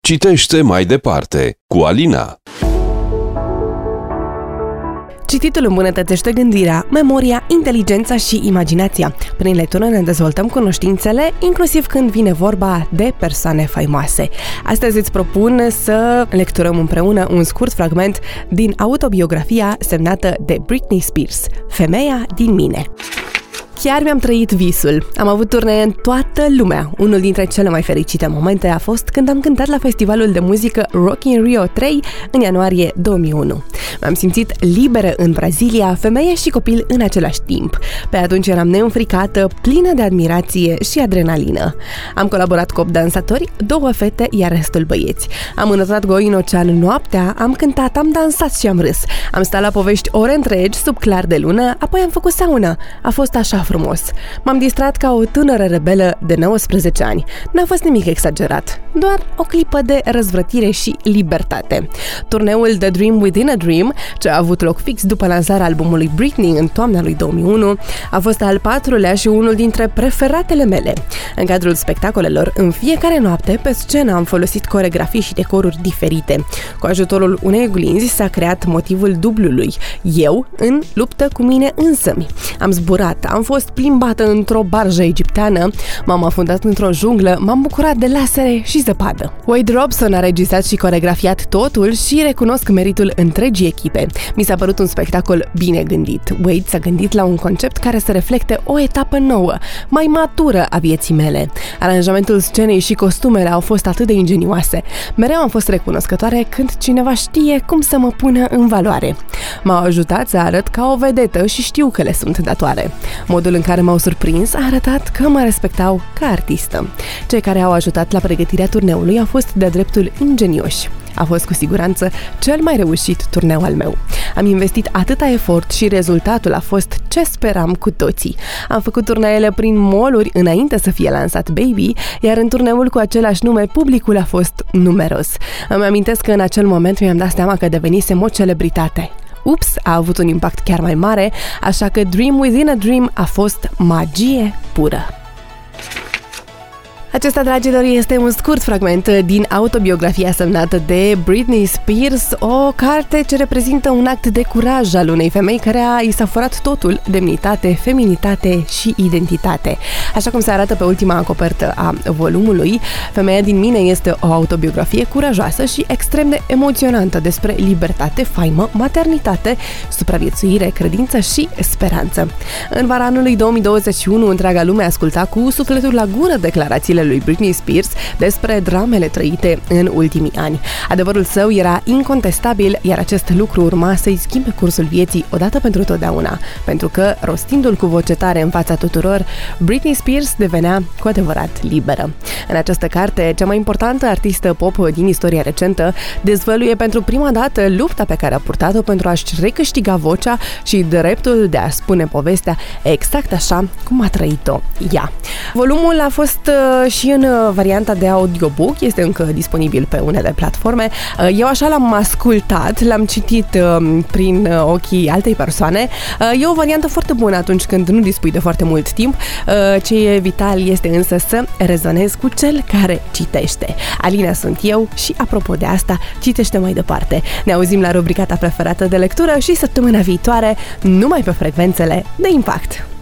Citește mai departe cu Alina. Cititul îmbunătățește gândirea, memoria, inteligența și imaginația. Prin lectură ne dezvoltăm cunoștințele, inclusiv când vine vorba de persoane faimoase. Astăzi îți propun să lecturăm împreună un scurt fragment din autobiografia semnată de Britney Spears, Femeia din mine. Chiar mi-am trăit visul. Am avut turnee în toată lumea. Unul dintre cele mai fericite momente a fost când am cântat la festivalul de muzică Rock in Rio 3 în ianuarie 2001. M-am simțit liberă în Brazilia, femeie și copil în același timp. Pe atunci eram neînfricată, plină de admirație și adrenalină. Am colaborat cu 8 dansatori, 2 fete, iar restul băieți. Am înălțat goi în ocean noaptea, am cântat, am dansat și am râs. Am stat la povești ore întregi, sub clar de lună, apoi am făcut saună. A fost așa frumos. M-am distrat ca o tânără rebelă de 19 ani. N-a fost nimic exagerat, doar o clipă de răzvrătire și libertate. Turneul The Dream Within a Dream, ce a avut loc fix după lansarea albumului Britney în toamna lui 2001, a fost al 4-lea și unul dintre preferatele mele. În cadrul spectacolelor, în fiecare noapte, pe scenă am folosit coregrafii și decoruri diferite. Cu ajutorul unei oglinzi s-a creat motivul dublului. Eu în luptă cu mine însămi. Am zburat, am fost plimbată într-o barjă egipteană, m-am afundat într-o junglă, m-am bucurat de lasere și zăpadă. Wade Robson a regizat și coregrafiat totul și recunosc meritul întregii echipe. Mi s-a părut un spectacol bine gândit. Wade s-a gândit la un concept care să reflecte o etapă nouă, mai matură a vieții mele. Aranjamentul scenei și costumele au fost atât de ingenioase. Mereu am fost recunoscătoare când cineva știe cum să mă pună în valoare. M-au ajutat să arăt ca o vedetă și știu că le sunt datoare. Modul în care m-au surprins a arătat că mă respectau ca artistă. Cei care au ajutat la pregătirea turneului au fost de-a dreptul ingenioși. A fost cu siguranță cel mai reușit turneu al meu. Am investit atâta efort și rezultatul a fost ce speram cu toții. Am făcut turneele prin mall-uri înainte să fie lansat Baby, iar în turneul cu același nume publicul a fost numeros. Îmi amintesc că în acel moment mi-am dat seama că devenisem o celebritate. Ups, a avut un impact chiar mai mare, așa că Dream Within a Dream a fost magie pură. Acesta, dragilor, este un scurt fragment din autobiografia semnată de Britney Spears, o carte ce reprezintă un act de curaj al unei femei care i s-a furat totul, demnitate, feminitate și identitate. Așa cum se arată pe ultima copertă a volumului, Femeia din mine este o autobiografie curajoasă și extrem de emoționantă despre libertate, faimă, maternitate, supraviețuire, credință și speranță. În vara anului 2021, întreaga lume asculta cu sufletul la gură declarațiile lui Britney Spears despre dramele trăite în ultimii ani. Adevărul său era incontestabil, iar acest lucru urma să-i schimbe cursul vieții odată pentru totdeauna, pentru că, rostindu-l cu voce tare în fața tuturor, Britney Spears devenea cu adevărat liberă. În această carte, cea mai importantă artistă pop din istoria recentă dezvăluie pentru prima dată lupta pe care a purtat-o pentru a-și recâștiga vocea și dreptul de a spune povestea exact așa cum a trăit-o ea. Volumul a fost și în varianta de audiobook, este încă disponibil pe unele platforme. Eu așa l-am ascultat, l-am citit prin ochii altei persoane. E o variantă foarte bună atunci când nu dispui de foarte mult timp. Ce e vital este însă să rezonezi cu cel care citește. Alina sunt eu și, apropo de asta, citește mai departe. Ne auzim la rubrica ta preferată de lectură și săptămâna viitoare, numai pe frecvențele de Impact.